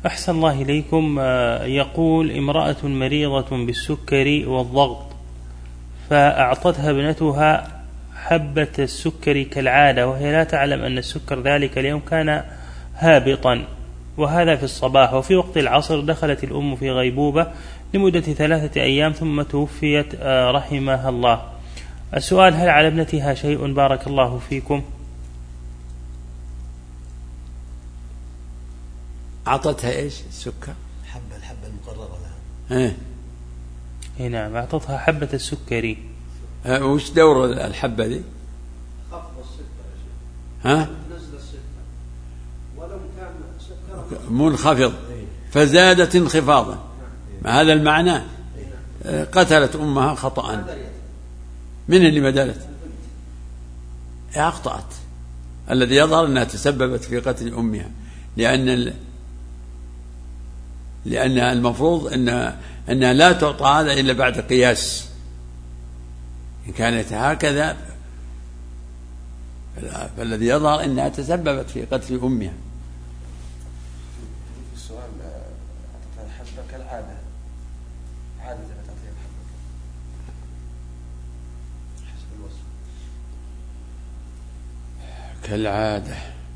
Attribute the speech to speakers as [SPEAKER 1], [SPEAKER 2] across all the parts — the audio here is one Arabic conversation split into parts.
[SPEAKER 1] أحسن الله إليكم. يقول امرأة مريضة بالسكري والضغط، فأعطتها ابنتها حبة السكري كالعادة، وهي لا تعلم أن السكر ذلك اليوم كان هابطا، وهذا في الصباح. وفي وقت العصر دخلت الأم في غيبوبة لمدة 3 أيام ثم توفيت رحمها الله. السؤال: هل على ابنتها شيء؟ بارك الله فيكم.
[SPEAKER 2] أعطتها إيش؟ السكر؟
[SPEAKER 3] الحبة المقررة لها.
[SPEAKER 1] نعم، أعطتها حبة السكري.
[SPEAKER 2] وش دور الحبة دي؟
[SPEAKER 3] خفض السكر. نزل السكر ولو كان سكر
[SPEAKER 2] منخفض فزادت انخفاضا، ما هذا المعنى؟ قتلت أمها خطأ. من اللي بدلت؟ أخطأت. الذي يظهر أنها تسببت في قتل أمها، لأن المفروض أنها لا تعطى هذا إلا بعد قياس. إن كانت هكذا فالذي يظهر أنها تسببت في قتل أمها.
[SPEAKER 3] السؤال: الحبة كالعادة، عادة تعطيها الحبة حسب الوصف
[SPEAKER 2] كالعادة.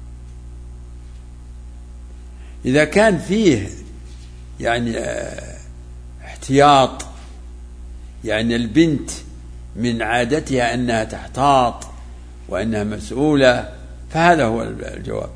[SPEAKER 2] إذا كان فيه يعني احتياط، يعني البنت من عادتها أنها تحتاط وأنها مسؤولة، فهذا هو الجواب.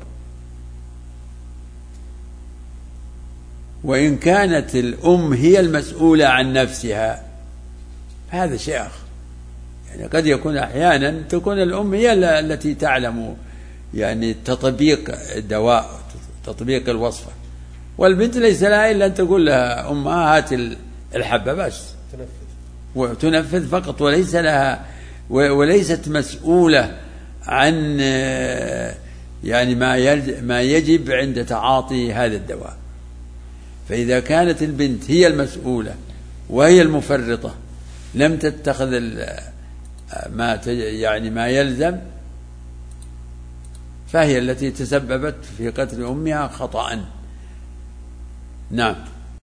[SPEAKER 2] وإن كانت الأم هي المسؤولة عن نفسها فهذا شيء آخر. يعني قد يكون أحيانا تكون الأم هي التي تعلم يعني تطبيق الدواء، تطبيق الوصفة، والبنت ليس لها إلا أن تقول لها أمها هات الحبة بس وتنفذ فقط، وليس لها وليست مسؤولة عن يعني ما يجب عند تعاطي هذا الدواء. فإذا كانت البنت هي المسؤولة وهي المفرطة لم تتخذ ما يلزم، فهي التي تسببت في قتل أمها خطأ. نعم.